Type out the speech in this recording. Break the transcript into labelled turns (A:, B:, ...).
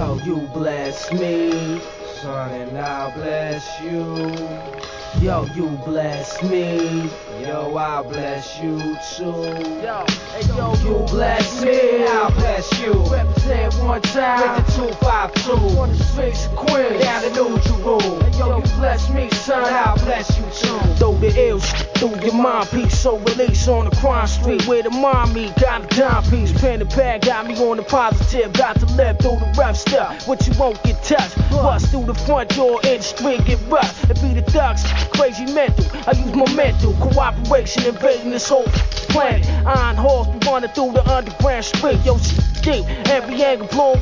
A: Yo, you bless me, son, and I'll bless you. Yo, you bless me, yo, I'll bless you too.
B: Yo, hey yo,
A: You bless me, I'll bless you. Represent one time with the 252. On the streets of Queens, down in New Jerusalem. Hey yo, you bless me, son, I'll bless you too.
B: throw the ill through your mind piece, so release on the crime street where the mind meet. Got a dime piece, pen and pad got me on the positive. Got to live through the rough stuff, what you won't get touched. Bust through the front door and the street get rough. It be the thugs, crazy mental. I use my mental cooperation, invading this whole planet. Iron horse, we running through the underground street. Yo, shit deep, every angle blown.